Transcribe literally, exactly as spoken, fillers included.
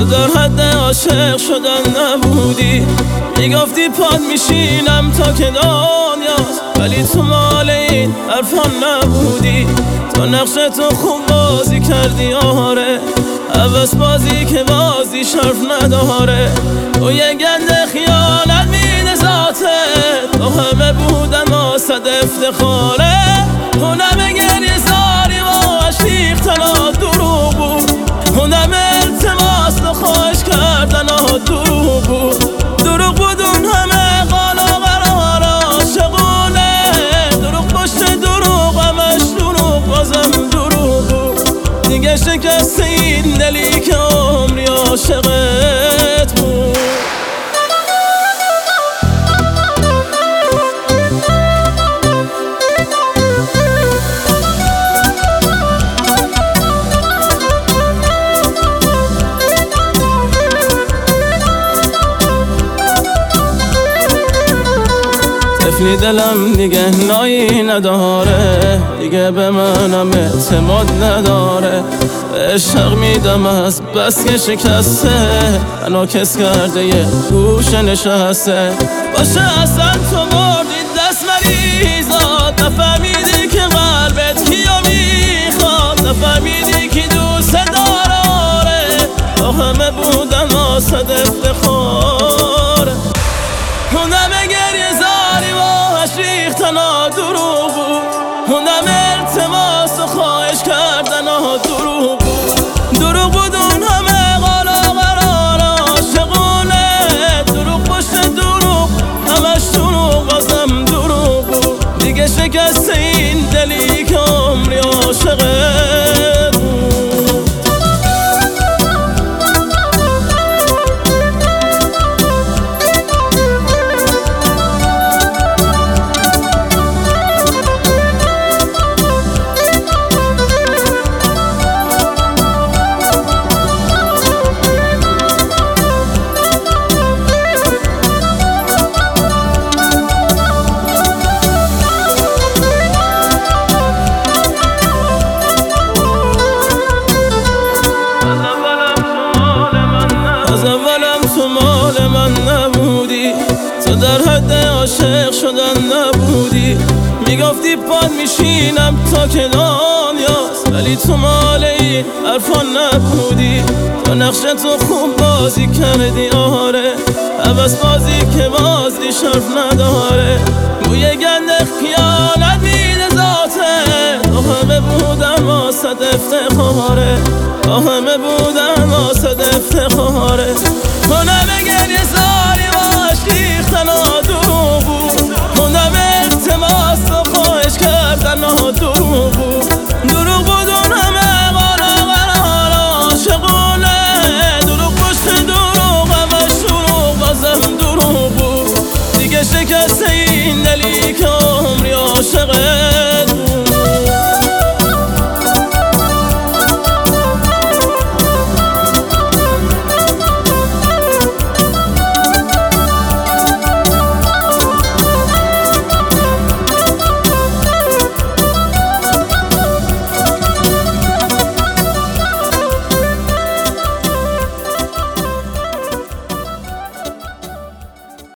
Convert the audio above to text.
تو در حد عاشق شدن نبودی، میگفتی پاد میشینم تا که دنیاست، ولی تو مال این حرفان نبودی. تو نقش تو خوب بازی کردی آره، عوض بازی که بازی شرف نداره. تو یه گنده خیانت میده ذاته، تو همه بودن واسد افتخاره. اونم گریه زاری و اشیختن ها دروغ بود، اونم التماس تو خواهش کردن ها دروغ بود. دروغ بود اون همه قال و قرار عاشقونه، دروغ پشت دروغ همش دروغ بازم دروغ بود. دیگه شکست این دلی که عمری عاشقت بود. طفلی دلم دیگه نایی نداره، دیگه به منم اعتماد نداره. عشق میدم از بس که شکسته، منو کس کرده یه گوشه نشسته. باشه اصلا تو بردی دست مریضات، نفهمیدی که قلبت کیو میخواد، نفهمیدی که دوست داره. تو همه بودن واسد افتخاره، اونم گریه زاری و اشریختن ها دروغ بود، اونم التماس و خواهش کردن ها دروغ بود. دروغ بود اون همه قال و قرار عاشقونه، دروغ پشت دروغ همش دروغ بازم دروغ بود. دیگه شکست این دلی که عمری عاشقت بود. از اولم تو مال من نبودی، تو در حد عاشق شدن نبودی. میگفتی پاد میشینم تا که دنیاست، ولی تو مال این حرفان نبودی. تو نقش تو خوب بازی کردی آره، عوض بازی که بازی شرف نداره. بوی گنده خیانت میده ذاته، تو همه بودن واسد افتخاره، تو همه بودن واسد